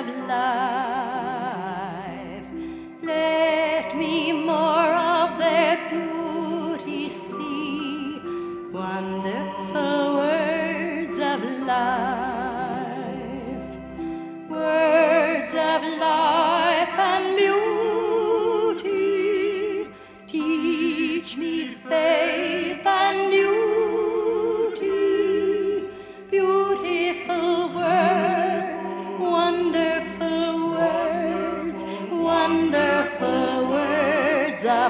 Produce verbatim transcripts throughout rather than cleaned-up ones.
of life. Let me more of their beauty see, wonderful words of life, words of life and beauty. Teach me faith and duty, beautiful words, wonderful words, wonderful words of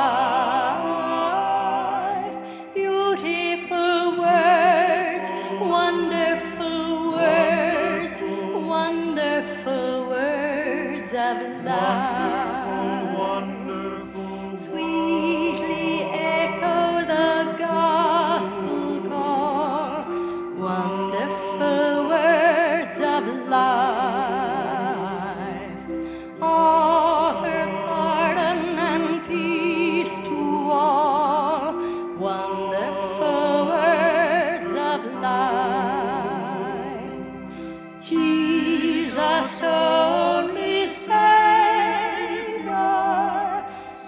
life, beautiful words, wonderful words, wonderful words of life. Sweetly echo the gospel call, wonderful words of life. Offer pardon and peace to all, wonderful words of life. Jesus only Savior,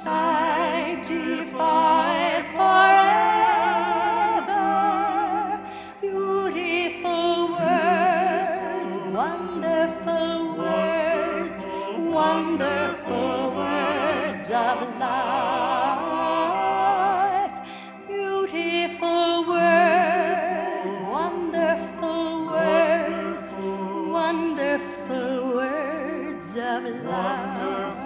sanctified forever, beautiful words, wonderful words, wonderful words of life, beautiful words, wonderful words, wonderful words of life.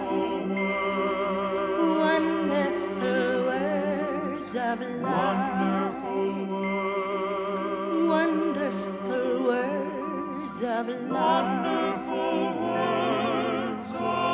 Wonderful words of life, wonderful words of life.